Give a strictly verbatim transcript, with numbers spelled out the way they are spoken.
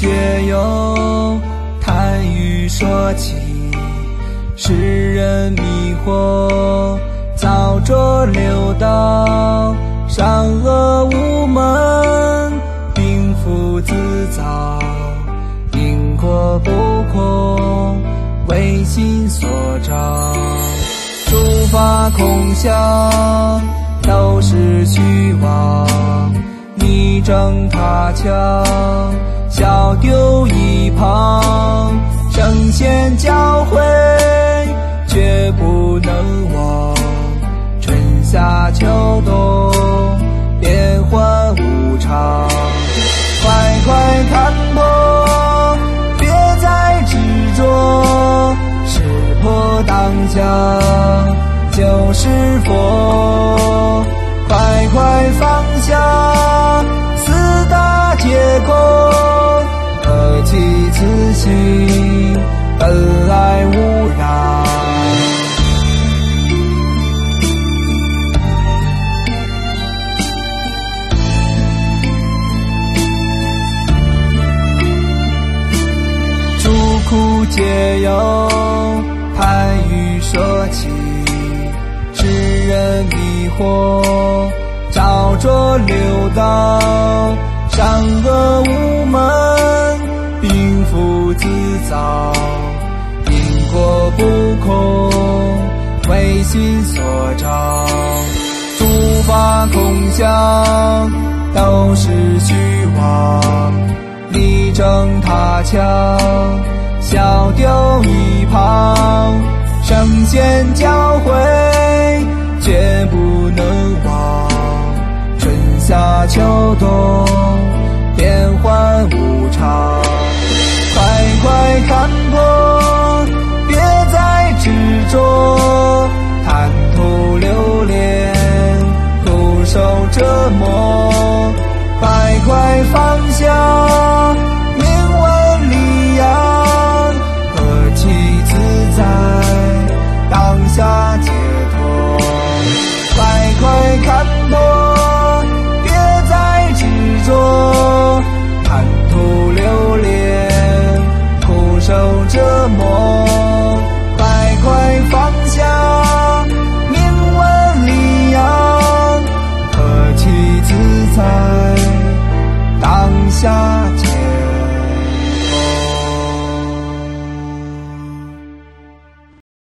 皆有谈语说起，世人迷惑，造作六道，善恶无门，并复自造，因果不空，唯心所照。诸法空相，都是虚妄，你争他强，小丢一旁。圣贤教诲，绝不能忘。春夏秋冬，变幻无常。快快看破，别再执着，识破当下就是佛。快快放下四大皆空，何其自性本来无染。诸苦皆有谈语说起，世人迷惑，造作六道，善恶无门，并复自造，因果不空，唯心所照。诸法空相，都是虚妄，你争他强，小丢一旁。圣贤教诲，绝不能忘。春夏秋冬，变幻无常。快快看破，别再执着，贪图流连，徒受折磨。快快放下